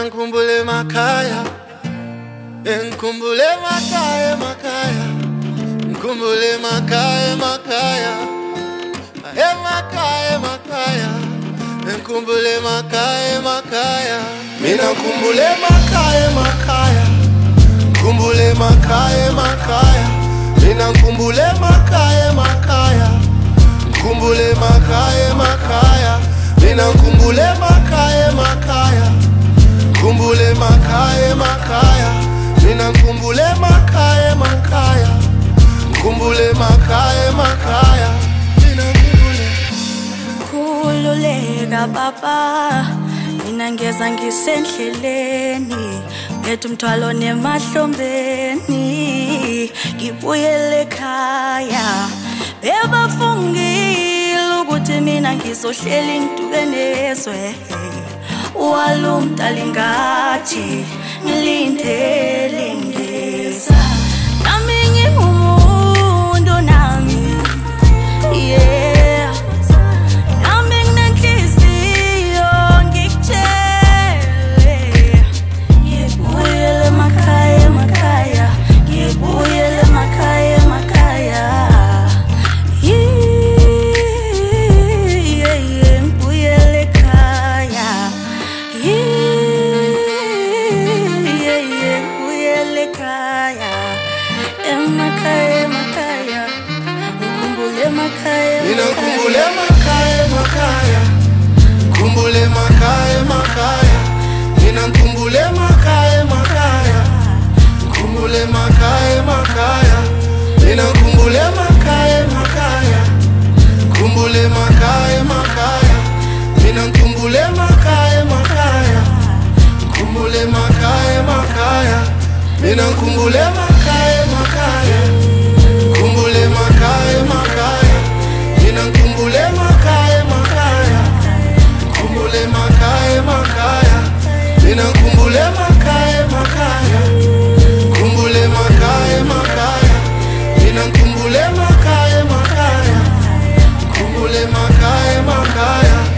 ngikhumbule emakhaya, ngikhumbule emakhaya, emakhaya, ngikhumbule emakhaya, emakhaya, emakhaya, emakhaya, ngikhumbule emakhaya, emakhaya, mina ngikhumbule emakhaya, emakhaya, ngikhumbule emakhaya, emakhaya, mina ngikhumbule emakhaya, emakhaya, ngikhumbule emakhaya, emakhaya, mina ngikhumbule emakhaya, emakhaya, ngikhumbule emakhaya, emakhaya, mina ngikhumbule emakhaya, emakhaya, ngikhumbule emakhaya, emakhaya, mina ngikhumbule. Khululeka baba, mina ngeza ngisendleleni, ngethu umthwalo nemahlombeni, ngibuyele ekhaya. Bebafungile ukuthi mina ngizohleli ngiduke nezwe, walumdala ngathi ngilindele ngeza. Nami ngingumuntu nami, yeah, nami nginenhliziyo ngikutshele, ngibuyele emakhaya, emakhaya, ngibuyele emakhaya, emakhaya. Mina ngikhumbule emakhaya, emakhaya, ngikhumbule emakhaya, emakhaya, mina ngikhumbule emakhaya, emakhaya, ngikhumbule emakhaya, emakhaya, mina ngikhumbule emakhaya, emakhaya, ngikhumbule emakhaya, emakhaya, mina ngikhumbule emakhaya, emakhaya, ngikhumbule emakhaya, emakhaya, mina ngikhumbule emakhaya, emakhaya, ngikhumbule emakhaya, emakhaya, mina ngikhumbule emakhaya, emakhaya, ngikhumbule emakhaya, emakhaya, mina ngikhumbule emakhaya, emakhaya, ngikhumbule emakhaya, emakhaya, mina ngikhumbule emakhaya, emakhaya, ngikhumbule emakhaya, emakhaya.